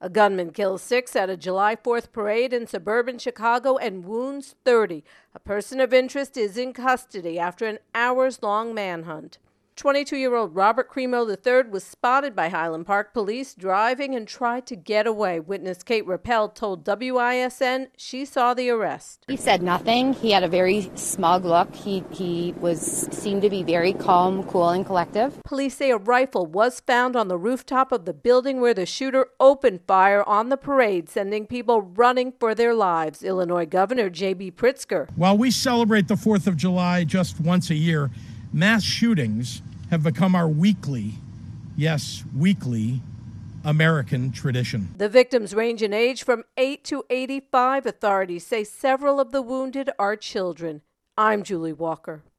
A gunman kills 6 at a July 4th parade in suburban Chicago and wounds 30. A person of interest is in custody after an hours-long manhunt. 22-year-old Robert Cremo III was spotted by Highland Park police driving and tried to get away. Witness Kate Rappel told WISN she saw the arrest. He said nothing. He had a very smug look. He seemed to be very calm, cool, and collective. Police say a rifle was found on the rooftop of the building where the shooter opened fire on the parade, sending people running for their lives. Illinois Governor J.B. Pritzker. While we celebrate the 4th of July just once a year, mass shootings have become our weekly American tradition. The victims range in age from 8 to 85. Authorities say several of the wounded are children. I'm Julie Walker.